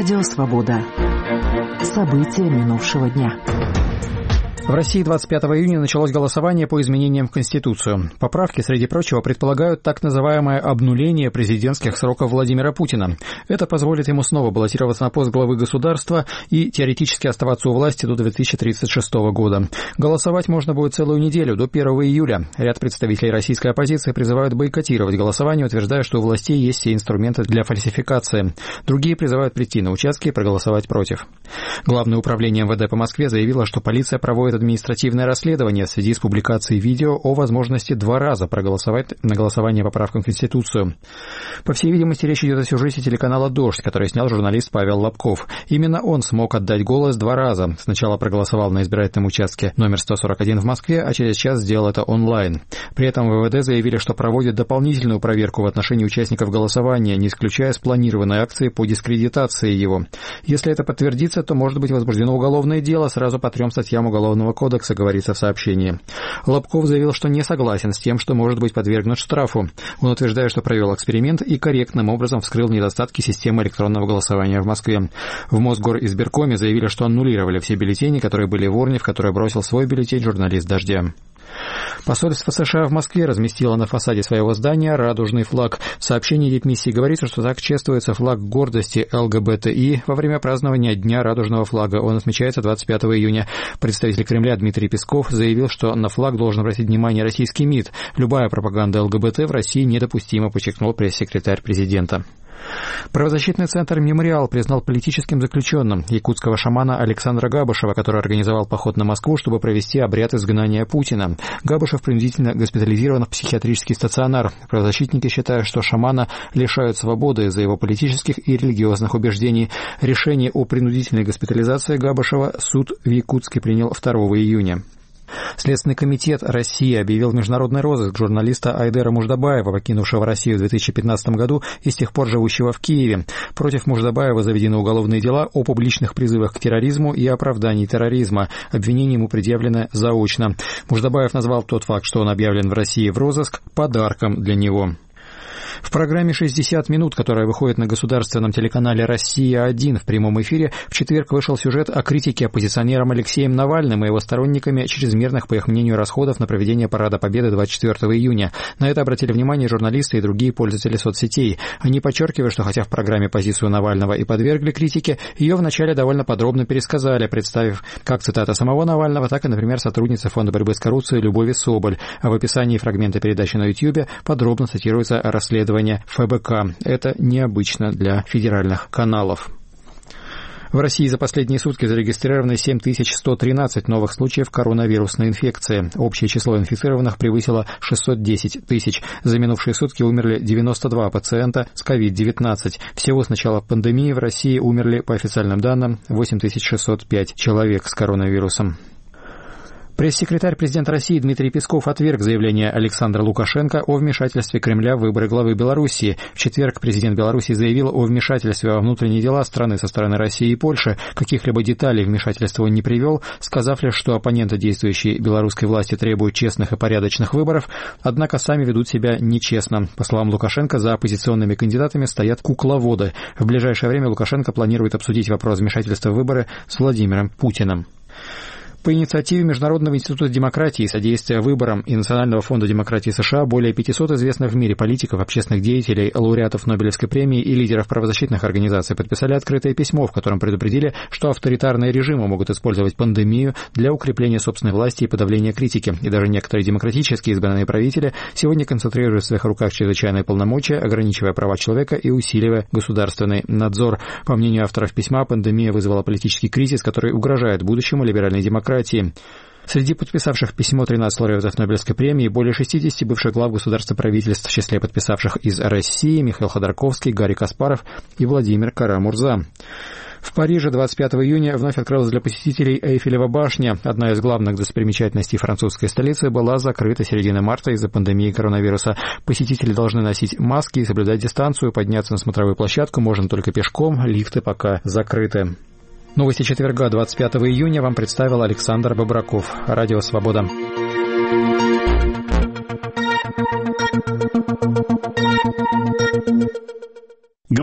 Радио «Свобода». События минувшего дня. В России 25 июня началось голосование по изменениям в Конституцию. Поправки, среди прочего, предполагают так называемое обнуление президентских сроков Владимира Путина. Это позволит ему снова баллотироваться на пост главы государства и теоретически оставаться у власти до 2036 года. Голосовать можно будет целую неделю, до 1 июля. Ряд представителей российской оппозиции призывают бойкотировать голосование, утверждая, что у властей есть все инструменты для фальсификации. Другие призывают прийти на участки и проголосовать против. Главное управление МВД по Москве заявило, что полиция проводит административное расследование в связи с публикацией видео о возможности 2 раза проголосовать на голосование по поправкам в Конституцию. По всей видимости, речь идет о сюжете телеканала «Дождь», который снял журналист Павел Лобков. Именно он смог отдать голос 2 раза. Сначала проголосовал на избирательном участке номер 141 в Москве, а через час сделал это онлайн. При этом в МВД заявили, что проводят дополнительную проверку в отношении участников голосования, не исключая спланированной акции по дискредитации его. Если это подтвердится, то может быть возбуждено уголовное дело сразу по 3 статьям Уголовного кодекса, говорится в сообщении. Лобков заявил, что не согласен с тем, что может быть подвергнут штрафу. Он утверждает, что провел эксперимент и корректным образом вскрыл недостатки системы электронного голосования в Москве. В Мосгоризбиркоме заявили, что аннулировали все бюллетени, которые были в урне, в которой бросил свой бюллетень журналист «Дождя». Посольство США в Москве разместило на фасаде своего здания радужный флаг. В сообщении дипмиссии говорится, что так чествуется флаг гордости ЛГБТИ во время празднования Дня радужного флага. Он отмечается 25 июня. Представитель Кремля Дмитрий Песков заявил, что на флаг должен обратить внимание российский МИД. Любая пропаганда ЛГБТ в России недопустима, подчеркнул пресс-секретарь президента. Правозащитный центр «Мемориал» признал политическим заключенным якутского шамана Александра Габышева, который организовал поход на Москву, чтобы провести обряд изгнания Путина. Габышев принудительно госпитализирован в психиатрический стационар. Правозащитники считают, что шамана лишают свободы из-за его политических и религиозных убеждений. Решение о принудительной госпитализации Габышева суд в Якутске принял 2 июня. Следственный комитет России объявил международный розыск журналиста Айдера Муждабаева, покинувшего Россию в 2015 году и с тех пор живущего в Киеве. Против Муждабаева заведены уголовные дела о публичных призывах к терроризму и оправдании терроризма. Обвинение ему предъявлено заочно. Муждабаев назвал тот факт, что он объявлен в России в розыск, подарком для него. В программе «60 минут», которая выходит на государственном телеканале «Россия-1» в прямом эфире, в четверг вышел сюжет о критике оппозиционером Алексеем Навальным и его сторонниками чрезмерных, по их мнению, расходов на проведение Парада Победы 24 июня. На это обратили внимание журналисты и другие пользователи соцсетей. Они подчеркивают, что хотя в программе позицию Навального и подвергли критике, ее вначале довольно подробно пересказали, представив как цитата самого Навального, так и, например, сотрудницы Фонда борьбы с коррупцией Любови Соболь. А в описании фрагмента передачи на YouTube подробно цитируется расследование ФБК. Это необычно для федеральных каналов. В России за последние сутки зарегистрированы 7113 новых случаев коронавирусной инфекции. Общее число инфицированных превысило 610 тысяч. За минувшие сутки умерли 92 пациента с COVID-19. Всего с начала пандемии в России умерли, по официальным данным, 8605 человек с коронавирусом. Пресс-секретарь президента России Дмитрий Песков отверг заявление Александра Лукашенко о вмешательстве Кремля в выборы главы Белоруссии. В четверг президент Белоруссии заявил о вмешательстве во внутренние дела страны со стороны России и Польши. Каких-либо деталей вмешательства он не привел, сказав лишь, что оппоненты действующей белорусской власти требуют честных и порядочных выборов, однако сами ведут себя нечестно. По словам Лукашенко, за оппозиционными кандидатами стоят кукловоды. В ближайшее время Лукашенко планирует обсудить вопрос вмешательства в выборы с Владимиром Путиным. По инициативе Международного института демократии, содействия выборам и Национального фонда демократии США более 500 известных в мире политиков, общественных деятелей, лауреатов Нобелевской премии и лидеров правозащитных организаций подписали открытое письмо, в котором предупредили, что авторитарные режимы могут использовать пандемию для укрепления собственной власти и подавления критики. И даже некоторые демократически избранные правители сегодня концентрируют в своих руках чрезвычайные полномочия, ограничивая права человека и усиливая государственный надзор. По мнению авторов письма, пандемия вызвала политический кризис, который угрожает будущему либеральной демократии. Среди подписавших письмо 13 лауреатов Нобелевской премии, более 60 бывших глав государств и правительств, в числе подписавших из России Михаил Ходорковский, Гарри Каспаров и Владимир Кара-Мурза. В Париже 25 июня вновь открылась для посетителей Эйфелева башня. Одна из главных достопримечательностей французской столицы была закрыта середины марта из-за пандемии коронавируса. Посетители должны носить маски и соблюдать дистанцию. Подняться на смотровую площадку можно только пешком, лифты пока закрыты. Новости четверга, 25 июня, вам представил Александр Бобраков. Радио «Свобода».